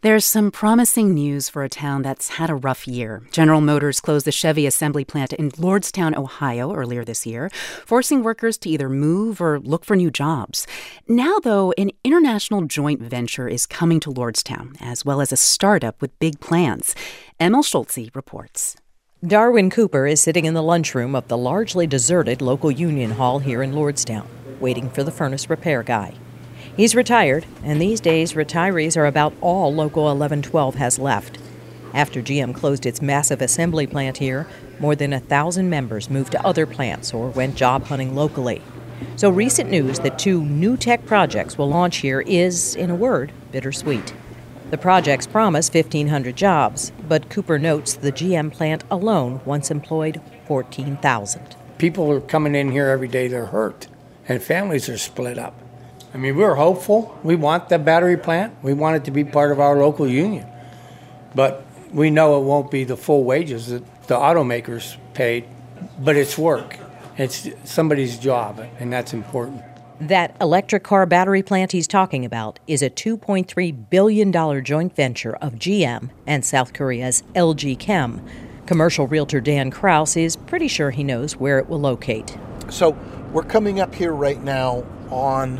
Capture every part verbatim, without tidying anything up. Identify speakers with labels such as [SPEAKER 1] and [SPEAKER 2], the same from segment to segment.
[SPEAKER 1] There's some promising news for a town that's had a rough year. General Motors closed the Chevy assembly plant in Lordstown, Ohio, earlier this year, forcing workers to either move or look for new jobs. Now, though, an international joint venture is coming to Lordstown, as well as a startup with big plans. Emil Schulze reports.
[SPEAKER 2] Darwin Cooper is sitting in the lunchroom of the largely deserted local union hall here in Lordstown, waiting for the furnace repair guy. He's retired, and these days retirees are about all Local eleven twelve has left. After G M closed its massive assembly plant here, more than a thousand members moved to other plants or went job hunting locally. So recent news that two new tech projects will launch here is, in a word, bittersweet. The projects promise fifteen hundred jobs, but Cooper notes the G M plant alone once employed fourteen thousand.
[SPEAKER 3] People are coming in here every day, they're hurt, and families are split up. I mean, we're hopeful. We want the battery plant. We want it to be part of our local union. But we know it won't be the full wages that the automakers paid, but it's work. It's somebody's job, and that's important.
[SPEAKER 2] That electric car battery plant he's talking about is a two point three billion dollars joint venture of G M and South Korea's L G Chem. Commercial realtor Dan Kraus is pretty sure he knows where it will locate.
[SPEAKER 4] So we're coming up here right now on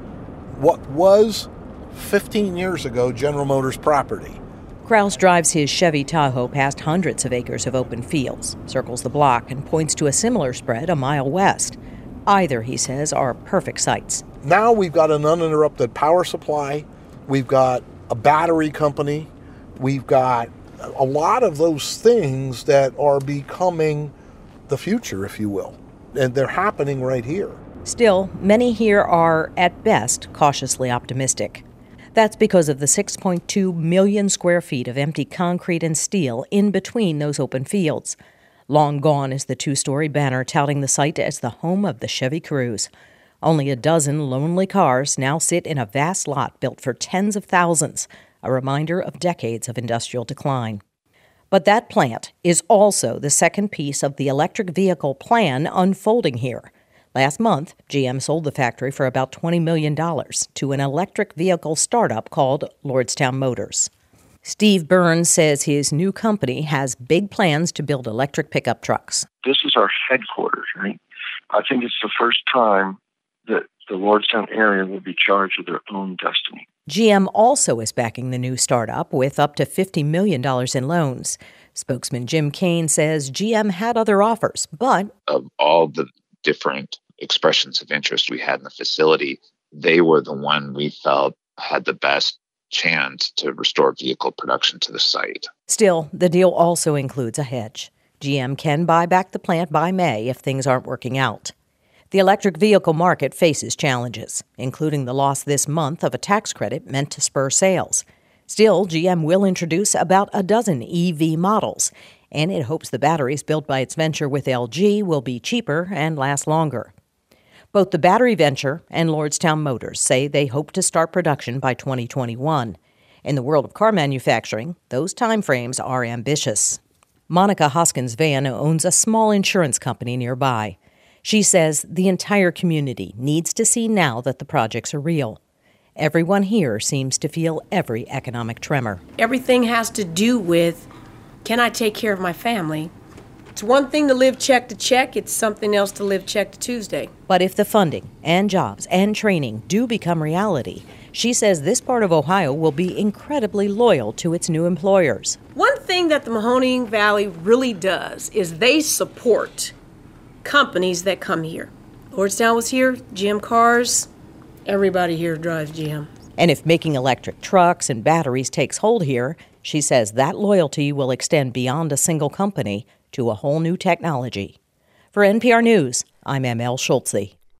[SPEAKER 4] what was fifteen years ago General Motors property.
[SPEAKER 2] Kraus drives his Chevy Tahoe past hundreds of acres of open fields, circles the block, and points to a similar spread a mile west. Either, he says, are perfect sites.
[SPEAKER 4] Now we've got an uninterrupted power supply. We've got a battery company. We've got a lot of those things that are becoming the future, if you will. And they're happening right here.
[SPEAKER 2] Still, many here are, at best, cautiously optimistic. That's because of the six point two million square feet of empty concrete and steel in between those open fields. Long gone is the two-story banner touting the site as the home of the Chevy Cruze. Only a dozen lonely cars now sit in a vast lot built for tens of thousands, a reminder of decades of industrial decline. But that plant is also the second piece of the electric vehicle plan unfolding here. Last month, G M sold the factory for about twenty million dollars to an electric vehicle startup called Lordstown Motors. Steve Burns says his new company has big plans to build electric pickup trucks.
[SPEAKER 5] This is our headquarters, right? I think it's the first time that the Lordstown area will be charged with their own destiny.
[SPEAKER 2] G M also is backing the new startup with up to fifty million dollars in loans. Spokesman Jim Kane says G M had other offers, but
[SPEAKER 6] of all the different expressions of interest we had in the facility, they were the one we felt had the best chance to restore vehicle production to the site.
[SPEAKER 2] Still, the deal also includes a hedge. G M can buy back the plant by May if things aren't working out. The electric vehicle market faces challenges, including the loss this month of a tax credit meant to spur sales. Still, G M will introduce about a dozen E V models, and it hopes the batteries built by its venture with L G will be cheaper and last longer. Both the battery venture and Lordstown Motors say they hope to start production by twenty twenty-one. In the world of car manufacturing, those timeframes are ambitious. Monica Hoskins Van owns a small insurance company nearby. She says the entire community needs to see now that the projects are real. Everyone here seems to feel every economic tremor.
[SPEAKER 7] Everything has to do with, can I take care of my family? It's one thing to live check to check, it's something else to live check to Tuesday.
[SPEAKER 2] But if the funding and jobs and training do become reality, she says this part of Ohio will be incredibly loyal to its new employers.
[SPEAKER 7] One thing that the Mahoning Valley really does is they support companies that come here. Lordstown was here, G M Cars, everybody here drives G M.
[SPEAKER 2] And if making electric trucks and batteries takes hold here, she says that loyalty will extend beyond a single company to a whole new technology. For N P R News, I'm Emil Schulze.